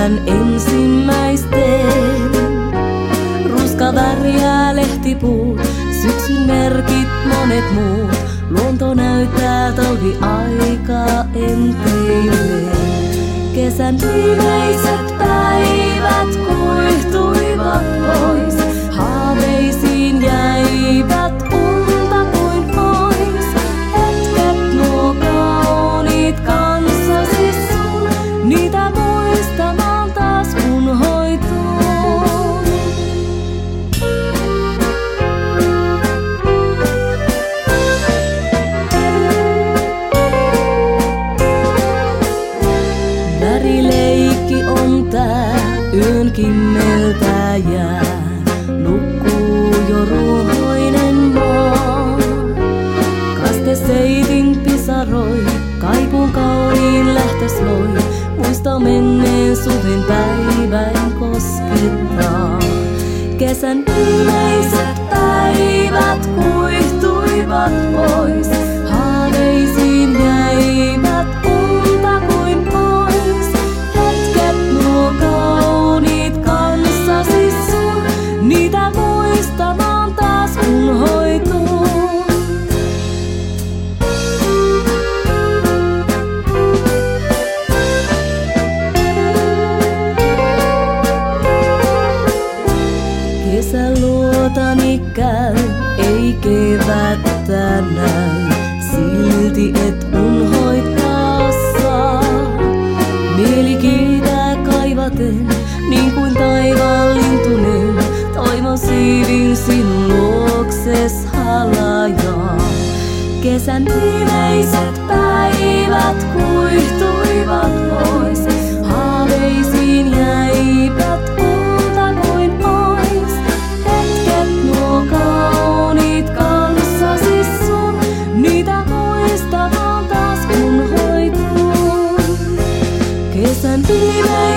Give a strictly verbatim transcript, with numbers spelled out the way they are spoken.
kesän ensimmäisten. Ruska väriä lehtipuut, syksyn merkit monet muut. Luonto näyttää talviaikaa enteille. Kesän viimeiset päivät kuihtuivat pois. Haaveisiin jäivät unta kuin pois. Hetket nuo kauniit kanssasi sun, niitä muistamaan taas unhoituun. Värileikki on tää, yön kimmeltä jää. Nukkuu jo ruohoinen maa. Kaste seitin pisaroi, kaipun kauniin lähtös loi. Muista menneen suven päivän koskettaa. Kesän viimeiset päivät kuihtuivat pois. Haaveisiin jäivät unta kuin pois. Hetket nuo kauniit kanssasi sun, niitä muistamaan taas unhoituun. Kesäluotani käy, ei kevättä näy, silti et unhoittaa saa. Mieli kiitää kaivaten, niin kuin taivaan lintunen, toivon siivin sinun luokses halajaa. Kesän viimeiset päivät kuihtuivat pois, haaveisiin jäivät unta kuin pois. Hetket nuo kauniit kanssasi sun, niitä muistamaan taas unhoituun. Kesän viimeiset